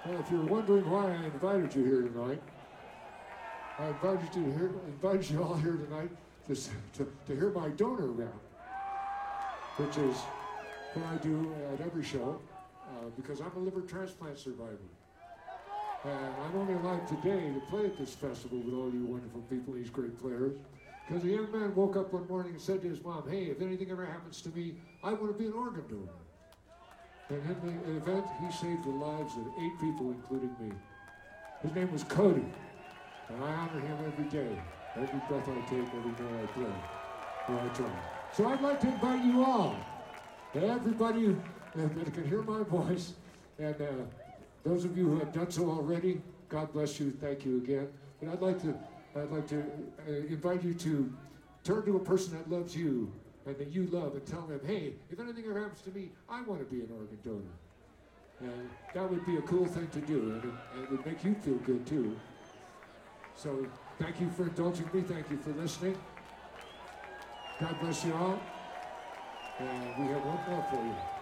Well, if you're wondering why I invited you here tonight, I invited you all here tonight to hear my donor rap, which is what I do at every show, because I'm a liver transplant survivor. And I'm only alive today to play at this festival with all you wonderful people, these great players. Because a young man woke up one morning and said to his mom, hey, if anything ever happens to me, I want to be an organ donor. And in the event, he saved the lives of 8 people, including me. His name was Cody, and I honor him every day. Every breath I take, every note I play, where I try. So I'd like to invite you all, everybody that can hear my voice, and those of you who have done so already, God bless you, thank you again. But I'd like to invite you to turn to a person that loves you and that you love and tell them, hey, if anything ever happens to me, I want to be an organ donor. And that would be a cool thing to do, and it would make you feel good too. So thank you for indulging me, thank you for listening. God bless you all, and we have one more for you.